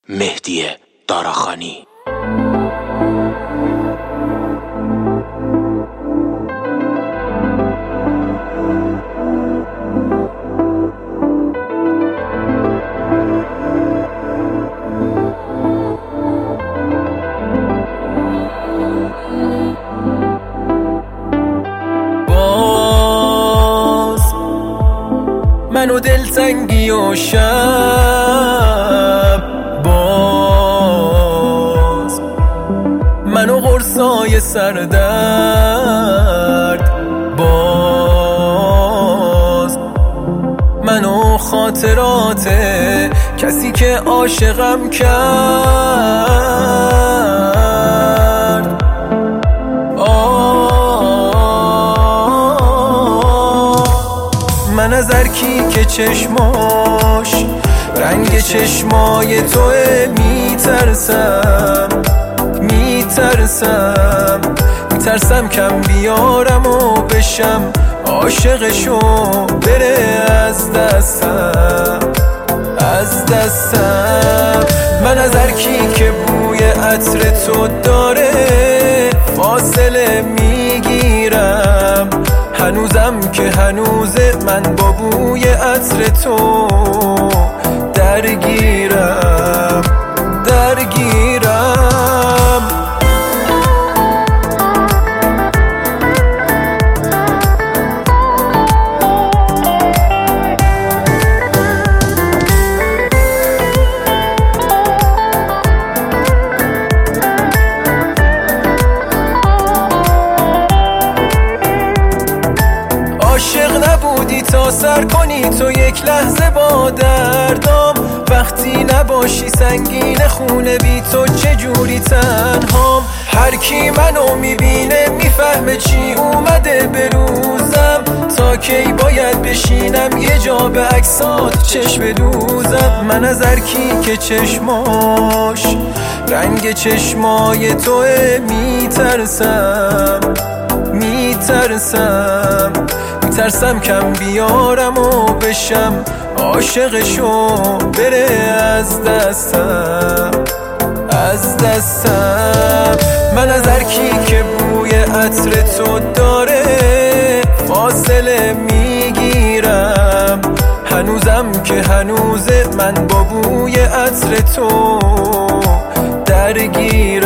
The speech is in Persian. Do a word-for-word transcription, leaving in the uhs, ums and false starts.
مهدی داراخانی. باز منو دلتنگی و شب، باز منو قرصای سردرد، باز منو خاطرات کسی که عاشقم کرد. من از هر کی که چشماش رنگ چشمای توه میترسم، میترسم میترسم کم بیارم و بشم عاشقشو بره از دستم، از دستم. من از هر کی که بوی عطر تو داره فاصله میگیرم، هنوزم که هنوزه من با بوی عطر تو درگیرم، درگیرم. عاشق نبودی تا سر کنی تو یک لحظه با دردام، وقتی نباشی سنگین خونه بی تو چجوری تنهام. هر کی منو میبینه میفهمه چی اومده به روزم، تا کی باید بشینم یه جا به عکسات چشم دوزم. من از هر کی که چشماش رنگ چشمای توه میترسم، میترسم میترسم کم بیارم و بشم عاشقشو بره از دستم، از دستم. من از هر کی که بوی عطر تو داره فاصله میگیرم، هنوزم که هنوزه من با بوی عطر تو درگیرم.